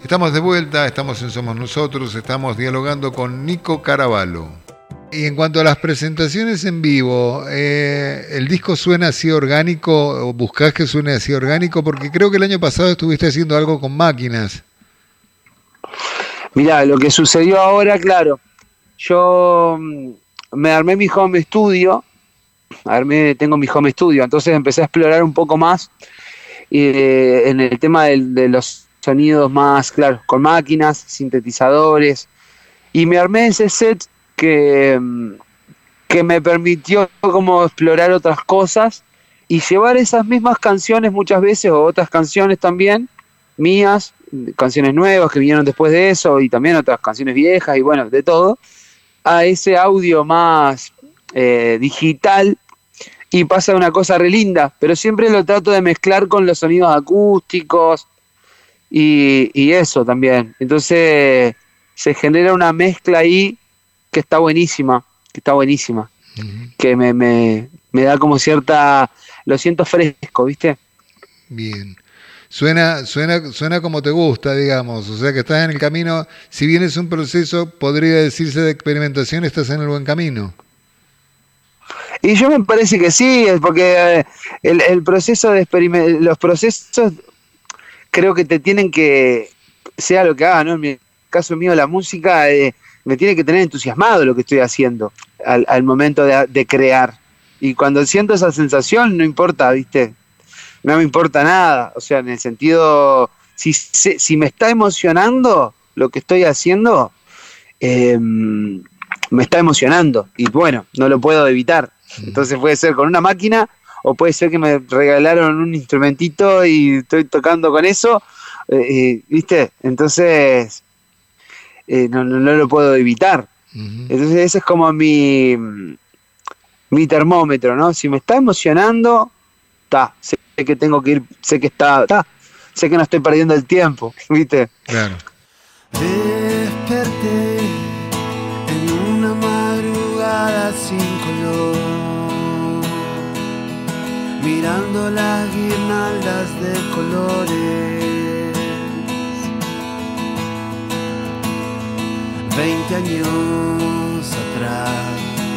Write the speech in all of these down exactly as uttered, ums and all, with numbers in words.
Estamos de vuelta, estamos en Somos Nosotros, estamos dialogando con Nico Caraballo. Y en cuanto a las presentaciones en vivo, eh, ¿el disco suena así orgánico o buscás que suene así orgánico? Porque creo que el año pasado estuviste haciendo algo con máquinas. Mirá, lo que sucedió ahora, claro, yo me armé mi home studio, armé, tengo mi home studio, entonces empecé a explorar un poco más eh, en el tema de, de los sonidos más, claro, con máquinas, sintetizadores, y me armé ese set que, que me permitió como explorar otras cosas y llevar esas mismas canciones muchas veces, o otras canciones también, mías, canciones nuevas que vinieron después de eso, y también otras canciones viejas, y bueno, de todo, a ese audio más eh, digital, y pasa una cosa re linda, pero siempre lo trato de mezclar con los sonidos acústicos, y, y eso también. Entonces se genera una mezcla ahí que está buenísima, que está buenísima, uh-huh. que me, me, me da como cierta, lo siento fresco, ¿viste? Bien. Suena, suena, suena como te gusta, digamos, o sea que estás en el camino, si bien es un proceso, podría decirse de experimentación, estás en el buen camino. Y yo me parece que sí, porque el, el proceso de experiment- los procesos creo que te tienen que, sea lo que haga, ¿no? En mi caso mío la música eh, me tiene que tener entusiasmado lo que estoy haciendo al, al momento de, de crear. Y cuando siento esa sensación, no importa, ¿viste? No me importa nada, o sea, en el sentido, si, si me está emocionando lo que estoy haciendo, eh, me está emocionando, y bueno, no lo puedo evitar. Entonces puede ser con una máquina, o puede ser que me regalaron un instrumentito y estoy tocando con eso, eh, ¿viste? Entonces, eh, no, no, no lo puedo evitar. Uh-huh. Entonces ese es como mi, mi termómetro, ¿no? Si me está emocionando, está, sé que tengo que ir, sé que está, está, sé que no estoy perdiendo el tiempo, ¿viste? Claro. Desperté en una madrugada sin color, mirando las guirnaldas de colores. Veinte años atrás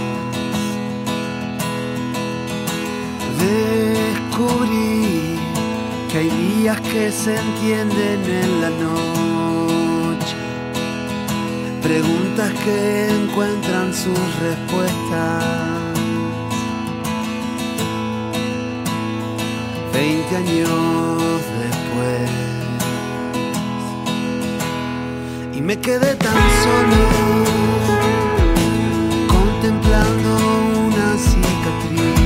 descubrí que hay días que se entienden en la noche, preguntas que encuentran sus respuestas. Veinte años después, y me quedé tan solo, contemplando una cicatriz,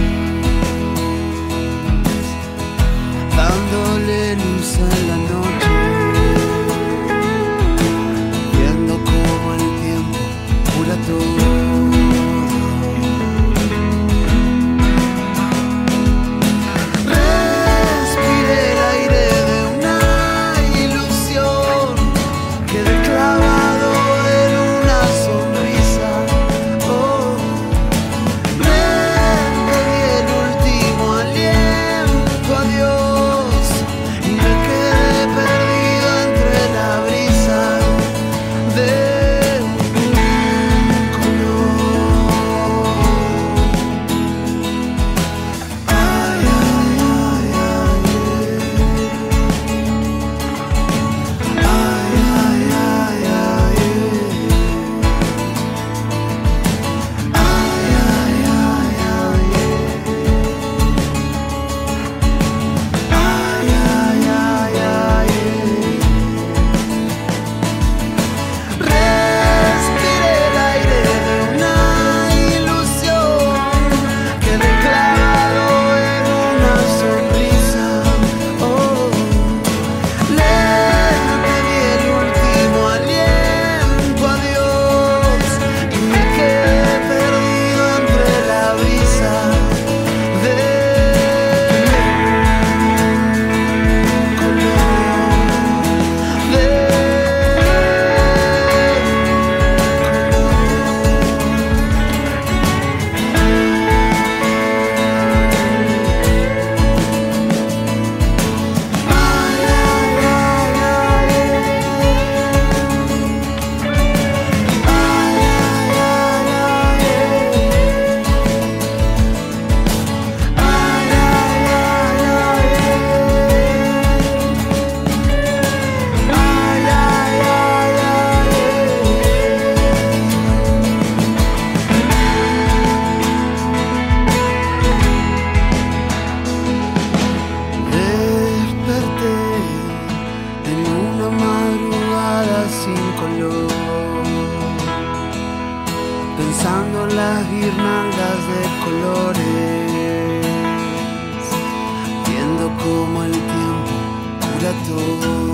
dándole luz a la noche, viendo cómo el tiempo cura todo. Clavado en una guirnaldas de colores, viendo cómo el tiempo cura todo.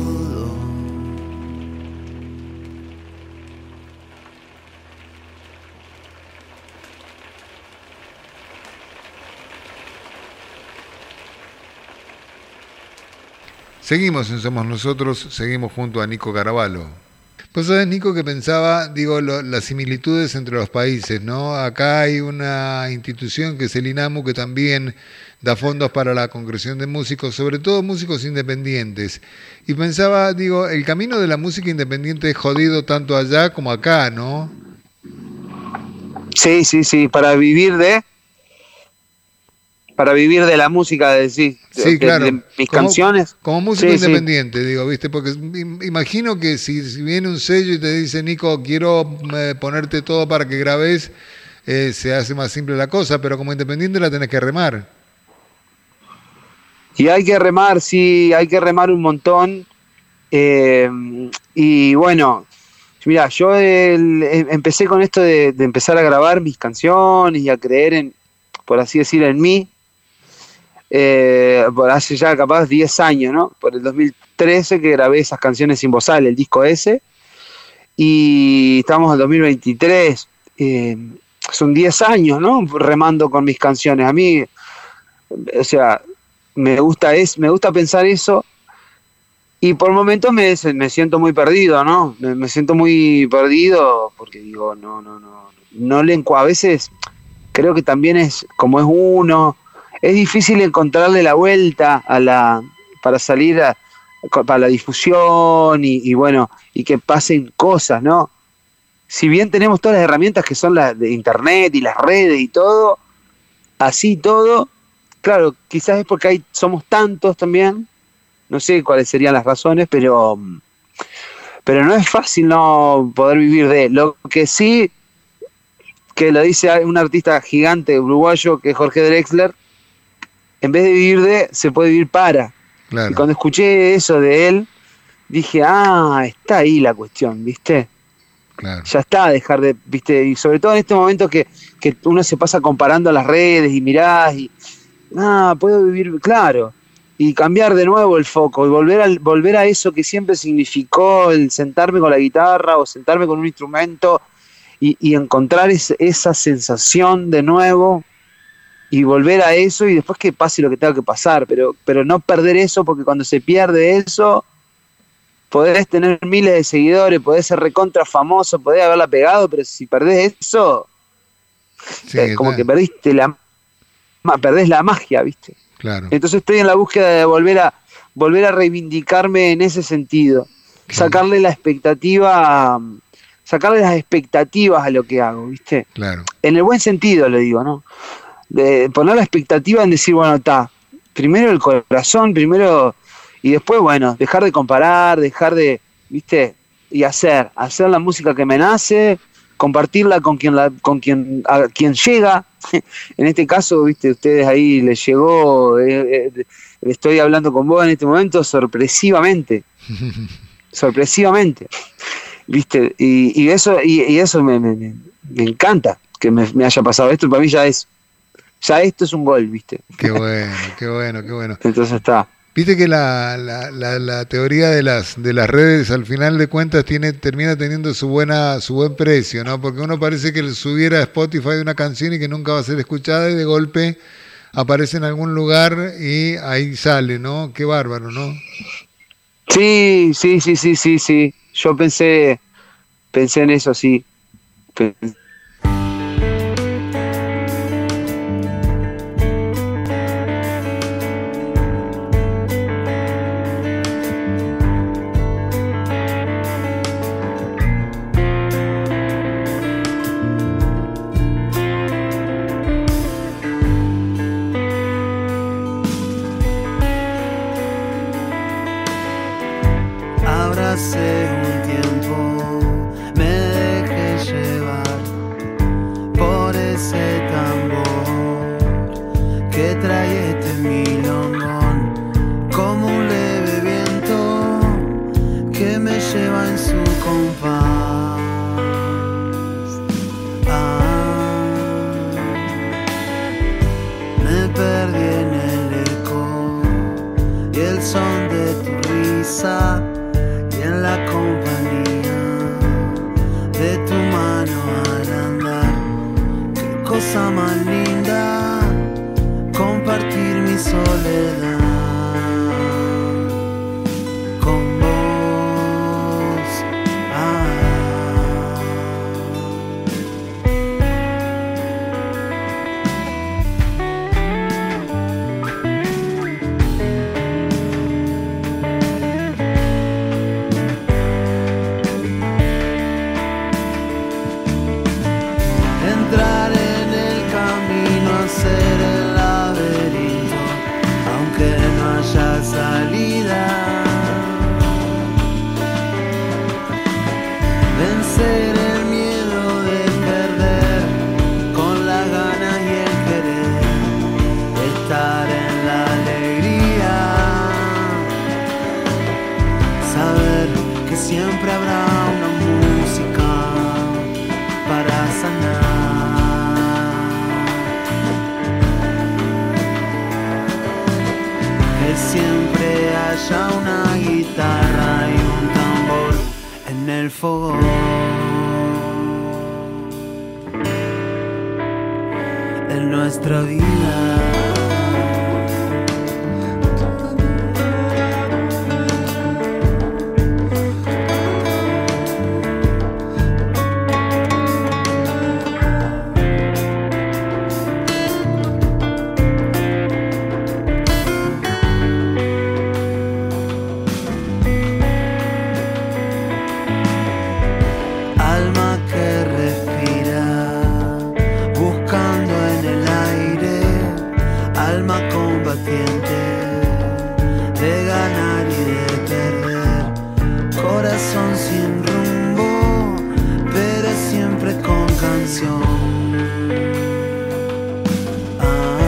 Seguimos en Somos Nosotros, seguimos junto a Nico Caraballo. Pues sabes, Nico, que pensaba, digo, lo, las similitudes entre los países, ¿no? Acá hay una institución que es el INAMU, que también da fondos para la concreción de músicos, sobre todo músicos independientes. Y pensaba, digo, el camino de la música independiente es jodido tanto allá como acá, ¿no? Sí, sí, sí, para vivir de... Para vivir de la música, de, sí, sí, de, claro. de mis como, canciones. Como músico sí, independiente, sí. digo, ¿viste? Porque imagino que si, si viene un sello y te dice, Nico, quiero eh, ponerte todo para que grabes, eh, se hace más simple la cosa, pero como independiente la tenés que remar. Y hay que remar, sí, hay que remar un montón. Eh, y bueno, mira, yo el, empecé con esto de, de empezar a grabar mis canciones y a creer en, por así decir, en mí. Eh, por hace ya capaz diez años, ¿no? Por el dos mil trece que grabé esas canciones sin bozal, el disco ese, y estamos en el dos mil veintitrés, eh, son diez años, ¿no? Remando con mis canciones. A mí, o sea, me gusta, es, me gusta pensar eso, y por momentos me, me siento muy perdido, ¿no? Me, me siento muy perdido porque digo, no, no, no, no le encu- a veces creo que también es como es uno. Es difícil encontrarle la vuelta a la para salir a, para la difusión y, y bueno, y que pasen cosas, ¿no? Si bien tenemos todas las herramientas que son las de internet y las redes y todo, así todo, claro, quizás es porque hay, somos tantos también, no sé cuáles serían las razones, pero, pero no es fácil no poder vivir de lo que sí, que lo dice un artista gigante uruguayo que es Jorge Drexler. En vez de vivir de, se puede vivir para. Claro. Y cuando escuché eso de él, dije, ah, está ahí la cuestión, ¿viste? Claro. Ya está, dejar de, ¿viste? Y sobre todo en este momento que, que uno se pasa comparando las redes y mirás y, ah, puedo vivir, claro. Y cambiar de nuevo el foco y volver a, volver a eso que siempre significó el sentarme con la guitarra o sentarme con un instrumento y, y encontrar es, esa sensación de nuevo. Y volver a eso y después que pase lo que tenga que pasar, pero, pero no perder eso, porque cuando se pierde eso, podés tener miles de seguidores, podés ser recontra famoso, podés haberla pegado, pero si perdés eso, sí, es como que perdiste la, perdés la magia, ¿viste? Claro. Entonces estoy en la búsqueda de volver a, volver a reivindicarme en ese sentido, sí. sacarle la expectativa, sacarle las expectativas a lo que hago, ¿viste? Claro. En el buen sentido lo digo, ¿no? De poner la expectativa en decir, bueno, está, primero el corazón, primero, y después, bueno, dejar de comparar, dejar de, viste, y hacer, hacer la música que me nace, compartirla con quien la, con quien, a quien llega. En este caso, viste, ustedes ahí les llegó, eh, eh, estoy hablando con vos en este momento sorpresivamente, sorpresivamente, viste, y, y eso, y, y eso me, me, me encanta que me, me haya pasado esto, para mí ya es Ya esto es un gol, ¿viste? Qué bueno, qué bueno, qué bueno. Entonces está. Viste que la, la, la, la teoría de las de las redes al final de cuentas tiene termina teniendo su buena su buen precio, ¿no? Porque uno parece que subiera a Spotify una canción y que nunca va a ser escuchada y de golpe aparece en algún lugar y ahí sale, ¿no? Qué bárbaro, ¿no? Sí, sí, sí, sí, sí, sí. Yo pensé pensé en eso, sí. Pensé. Hace un tiempo me dejé llevar por ese tambor que trae este milongón, como un leve viento que me lleva en su compás. Ah, cosa más linda, compartir mi soledad con vos. Ah. Entrar en el camino, hacer el laberinto, aunque no haya salida. Vencer el miedo de perder, con las ganas y el querer, estar en la alegría, saber que siempre habrá una música para sanar. Que siempre haya una guitarra y un tambor en el fogón en nuestra vida. Alma que respira, buscando en el aire, alma combatiente, de ganar y de perder, corazón sin rumbo, pero siempre con canción. Ah,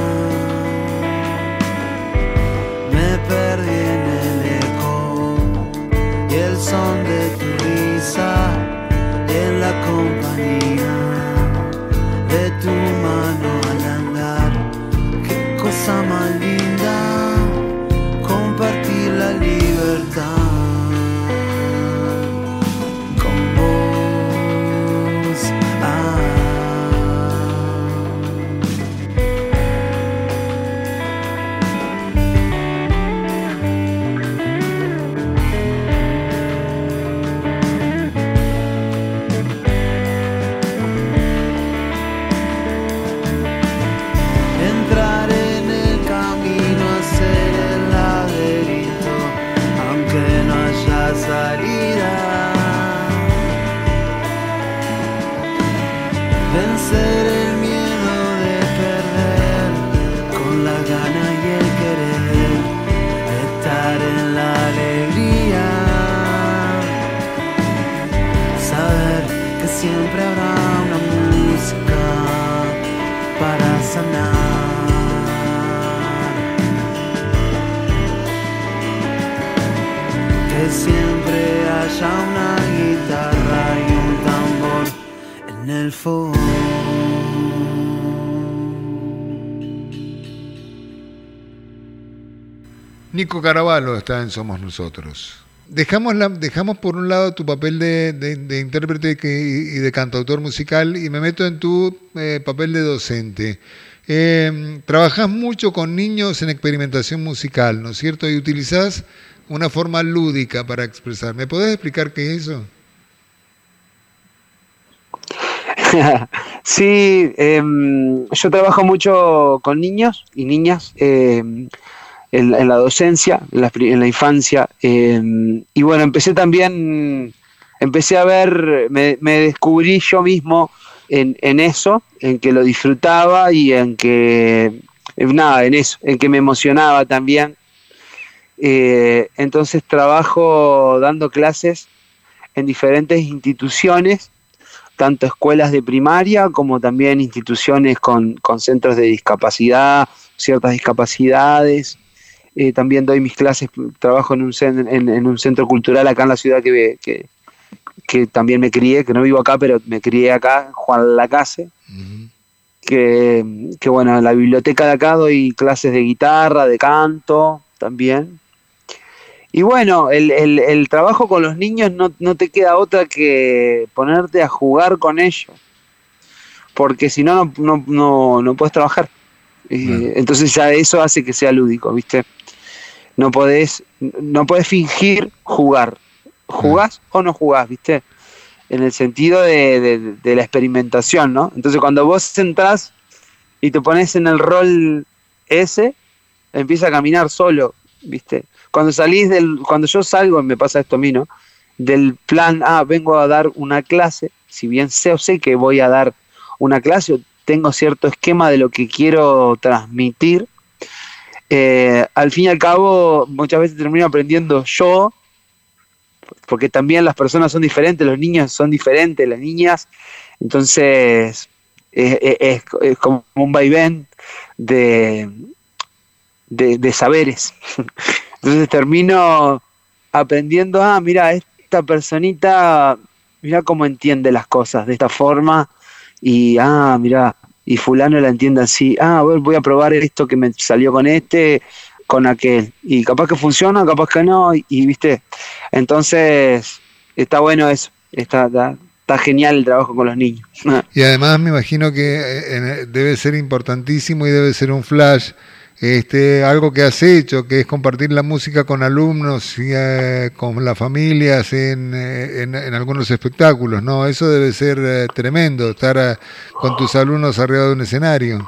me perdí en el eco y el son de tu risa, en la compañía de tu mano al andar. Qué cosa más linda, compartir la libertad con vos. Ah. Entrar en el camino, hacer el laberinto, aunque no haya salida. Vencer el miedo de perder, con la gana y el querer, estar en la alegría, saber que siempre habrá una música para sanar. Que siempre haya una guitarra y un tambor en el fogón. Nico Caravallo está en Somos Nosotros. Dejamos, la, dejamos por un lado tu papel de, de, de intérprete que, y de cantautor musical y me meto en tu eh, papel de docente. Eh, trabajás mucho con niños en experimentación musical, ¿no es cierto? Y utilizás una forma lúdica para expresar. ¿Me podés explicar qué es eso? Sí, eh, yo trabajo mucho con niños y niñas eh, en, en la docencia, en la, en la infancia. Eh, y bueno, empecé también, empecé a ver, me, me descubrí yo mismo en, en eso, en que lo disfrutaba y en que, nada, en eso, en que me emocionaba también. Eh, entonces trabajo dando clases en diferentes instituciones, tanto escuelas de primaria como también instituciones con, con centros de discapacidad, ciertas discapacidades. Eh, también doy mis clases, trabajo en un, en, en un centro cultural acá en la ciudad que, que, que también me crié, que no vivo acá, pero me crié acá, Juan Lacase. Uh-huh. que, que bueno, en la biblioteca de acá doy clases de guitarra, de canto también. Y bueno, el, el, el trabajo con los niños no, no te queda otra que ponerte a jugar con ellos. porque si no, no, no, no puedes trabajar. Eh, entonces ya eso hace que sea lúdico, ¿viste? No podés, no podés fingir jugar. ¿Jugás o no jugás, viste? En el sentido de, de, de la experimentación, ¿no? Entonces cuando vos entrás y te pones en el rol ese, empieza a caminar solo, ¿viste? Cuando salís del, cuando yo salgo, me pasa esto a mí, ¿no? Del plan, ah, vengo a dar una clase, si bien sé o sé que voy a dar una clase, o tengo cierto esquema de lo que quiero transmitir, eh, al fin y al cabo, muchas veces termino aprendiendo yo, porque también las personas son diferentes, los niños son diferentes, las niñas, entonces es, es, es como un vaivén de, de, de saberes. Entonces termino aprendiendo, ah, mira, esta personita, mira cómo entiende las cosas de esta forma, y ah, mira, y fulano la entiende así, ah, voy a probar esto que me salió con este, con aquel, y capaz que funciona, capaz que no, y, y viste, entonces está bueno eso, está, está, está genial el trabajo con los niños. Y además me imagino que eh, debe ser importantísimo y debe ser un flash, este, algo que has hecho, que es compartir la música con alumnos y eh, con las familias en, en, en algunos espectáculos, ¿no? Eso debe ser eh, tremendo, estar eh, con tus alumnos arriba de un escenario.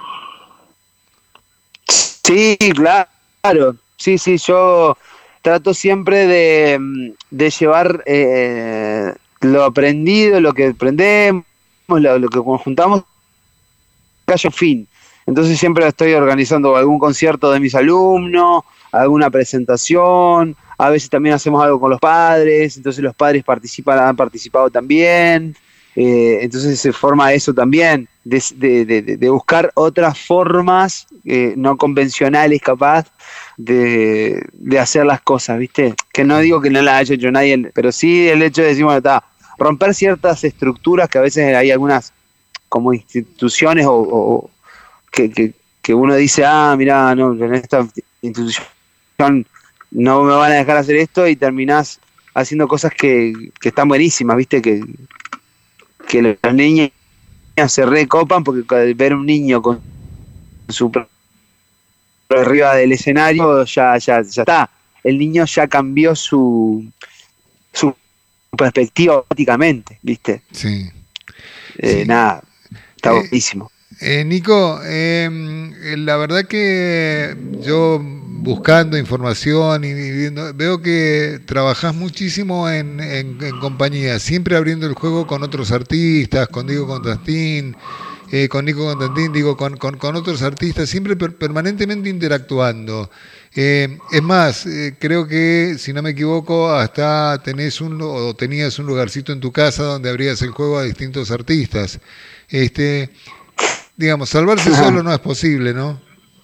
Sí, claro. Claro, sí, sí, yo trato siempre de, de llevar eh, lo aprendido, lo que aprendemos, lo, lo que conjuntamos, que haya un fin. Entonces siempre estoy organizando algún concierto de mis alumnos, alguna presentación, a veces también hacemos algo con los padres, entonces los padres participan, han participado también, eh, entonces se forma eso también, de, de, de, de buscar otras formas eh, no convencionales capaz de, de hacer las cosas, ¿viste? Que no digo que no las haya hecho nadie, pero sí el hecho de decir, bueno, está, romper ciertas estructuras que a veces hay algunas como instituciones o, o que, que, que uno dice, ah, mirá, no, en esta institución no me van a dejar hacer esto, y terminás haciendo cosas que, que están buenísimas, ¿viste? Que, que los niños se recopan, porque ver un niño con su arriba del escenario ya, ya, ya está. El niño ya cambió su su perspectiva automáticamente, ¿viste? Sí. Eh, sí. Nada, está eh, buenísimo. Eh, Nico, eh, la verdad que yo buscando información y viendo, veo que trabajás muchísimo en, en, en compañía, siempre abriendo el juego con otros artistas, con Diego Constantín, eh, con Nico Constantín, digo, con, con, con otros artistas, siempre per, permanentemente interactuando. Eh, es más, eh, creo que, si no me equivoco, hasta tenés un, o tenías un lugarcito en tu casa donde abrías el juego a distintos artistas. Este... Digamos, salvarse solo no es posible, ¿no?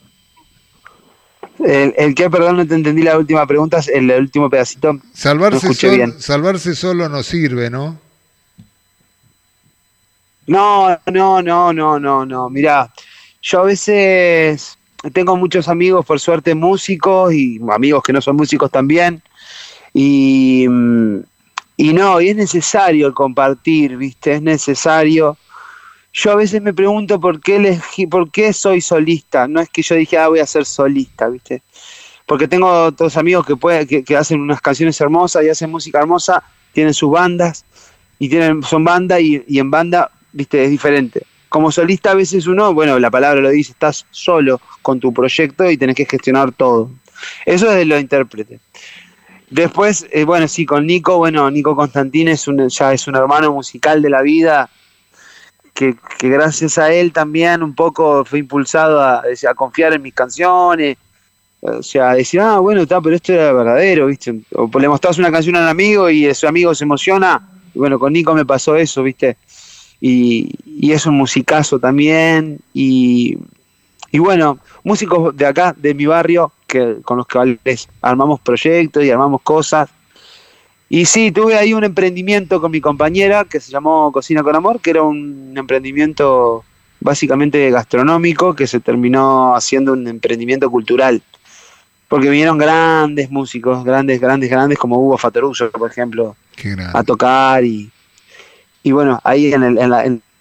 El, el que, perdón, no te entendí la última pregunta, el, el último pedacito. Salvarse, no solo, bien. salvarse solo no sirve, ¿no? No, no, no, no, no, no. Mirá, yo a veces tengo muchos amigos, por suerte, músicos, y amigos que no son músicos también. Y, y no, y es necesario el compartir, ¿viste? Es necesario. Yo a veces me pregunto por qué elegí, por qué soy solista. No es que yo dije, ah, voy a ser solista, ¿viste? Porque tengo otros amigos que, puede, que, que hacen unas canciones hermosas y hacen música hermosa, tienen sus bandas, y tienen son banda, y, y en banda, ¿viste? Es diferente. Como solista a veces uno, bueno, la palabra lo dice, estás solo con tu proyecto y tenés que gestionar todo. Eso es de lo intérprete. Después, eh, bueno, sí, con Nico, bueno, Nico Constantín es un, ya es un hermano musical de la vida, Que, que gracias a él también un poco fue impulsado a, a confiar en mis canciones, o sea, a decir, ah, bueno, está, pero esto era verdadero, ¿viste? O le mostrás una canción a un amigo y ese amigo se emociona, y bueno, con Nico me pasó eso, ¿viste? Y, y es un musicazo también, y, y bueno, músicos de acá, de mi barrio, que con los que armamos proyectos y armamos cosas. Y sí, tuve ahí un emprendimiento con mi compañera que se llamó Cocina con Amor, que era un emprendimiento básicamente gastronómico que se terminó haciendo un emprendimiento cultural. Porque vinieron grandes músicos, grandes, grandes, grandes, como Hugo Fatoruso, por ejemplo, a tocar. Y, y bueno, ahí en, el, en, la, en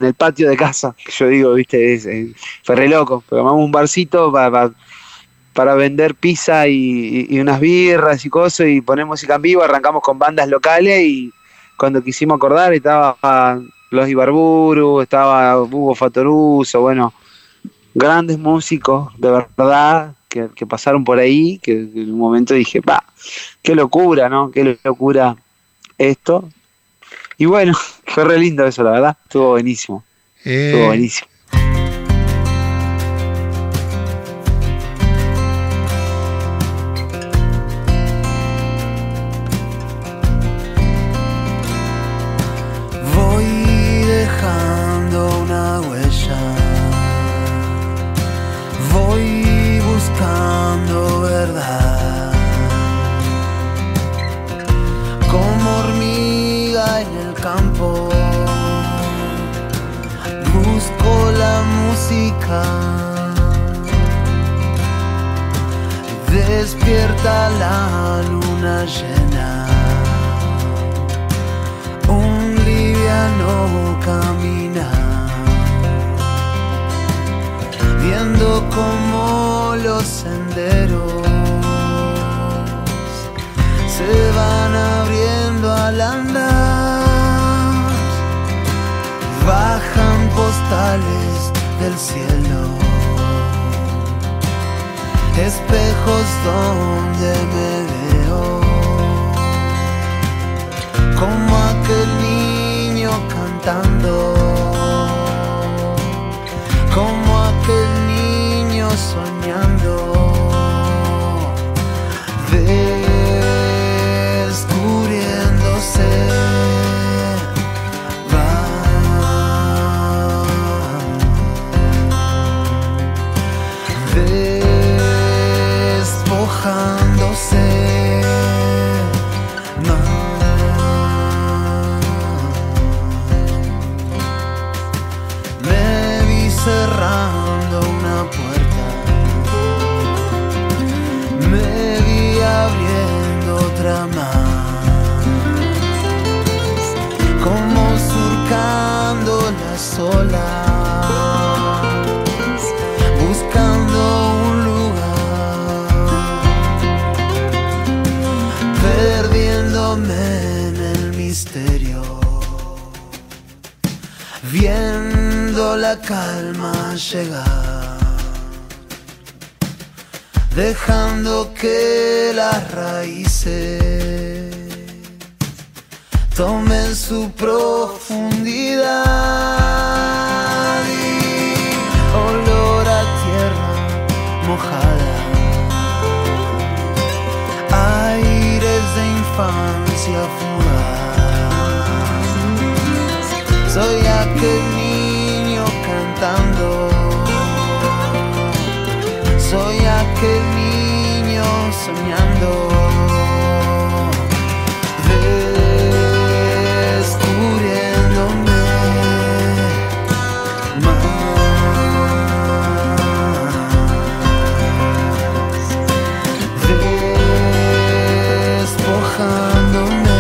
el patio de casa, que yo digo, viste, es, es, fue re loco, pero armamos un barcito para, para, para vender pizza y, y, y unas birras y cosas, y poner música en vivo, arrancamos con bandas locales, y cuando quisimos acordar estaba Los Ibarburu, estaba Hugo Fatoruso, bueno, grandes músicos, de verdad, que, que pasaron por ahí, que, que en un momento dije, pa, qué locura, ¿no? Qué locura esto. Y bueno, fue re lindo eso, la verdad. Estuvo buenísimo. Eh... Estuvo buenísimo. Voy dejando una huella. Voy buscando verdad. Como hormiga en el campo, busco la música. Despierta la luna llena, un liviano camina, viendo cómo los senderos se van abriendo al andar, bajan postales del cielo, espejos donde me veo, como aquel niño cantando, como aquel niño soñando, descubriéndose, va despojándose, me vi cerrando una puerta, me vi abriendo otra más, como surcando las olas, buscando un lugar, perdiéndome en el misterio, viendo la calma llegar, dejando que las raíces tomen su profundidad y olor a tierra mojada, aires de infancia fugaz. Soy aquel niño cantando, soy aquel niño soñando, descubriéndome más, despojándome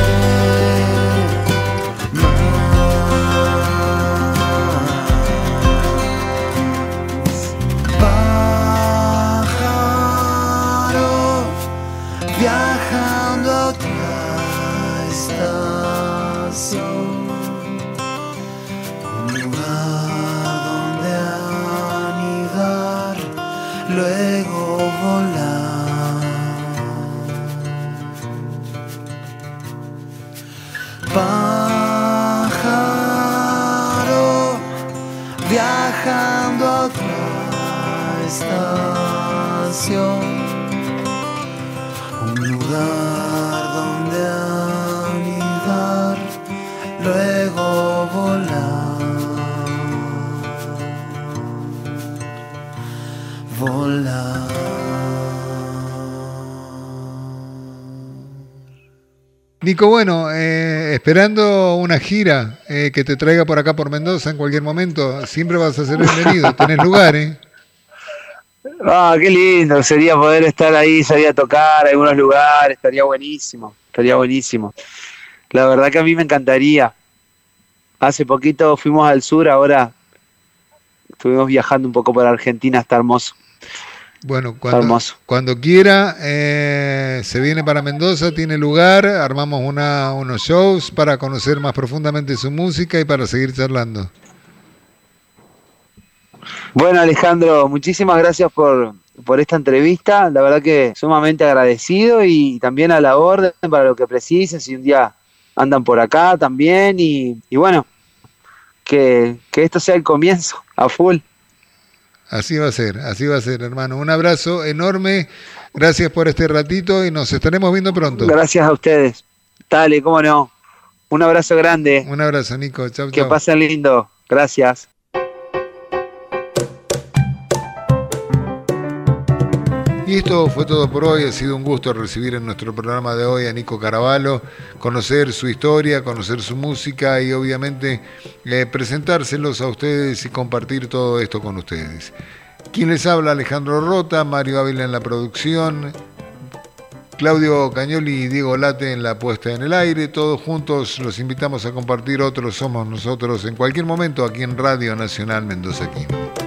viajando a otra estación, un lugar donde anidar, luego volar. Pájaro viajando a otra estación, un lugar donde anidar, luego volar, volar. Nico, bueno, eh, esperando una gira eh, que te traiga por acá por Mendoza en cualquier momento, siempre vas a ser bienvenido, tenés lugar, ¿eh? Ah, qué lindo sería poder estar ahí, salir a tocar algunos lugares, estaría buenísimo, estaría buenísimo. La verdad que a mí me encantaría. Hace poquito fuimos al sur, ahora estuvimos viajando un poco por Argentina, está hermoso. Bueno, cuando, cuando quiera, eh, se viene para Mendoza, tiene lugar, armamos una, unos shows para conocer más profundamente su música y para seguir charlando. Bueno, Alejandro, muchísimas gracias por, por esta entrevista, la verdad que sumamente agradecido y también a la orden para lo que precisen, si un día andan por acá también y, y bueno, que, que esto sea el comienzo, a full. Así va a ser, así va a ser, hermano. Un abrazo enorme, gracias por este ratito y nos estaremos viendo pronto. Gracias a ustedes. Dale, cómo no. Un abrazo grande. Un abrazo, Nico. Chau, chau. Que pasen lindo. Gracias. Y esto fue todo por hoy. Ha sido un gusto recibir en nuestro programa de hoy a Nico Caraballo, conocer su historia, conocer su música y obviamente eh, presentárselos a ustedes y compartir todo esto con ustedes. Quien les habla, Alejandro Rota, Mario Ávila en la producción, Claudio Cañoli y Diego Late en la puesta en el aire. Todos juntos los invitamos a compartir Otros Somos Nosotros en cualquier momento aquí en Radio Nacional Mendoza Quino.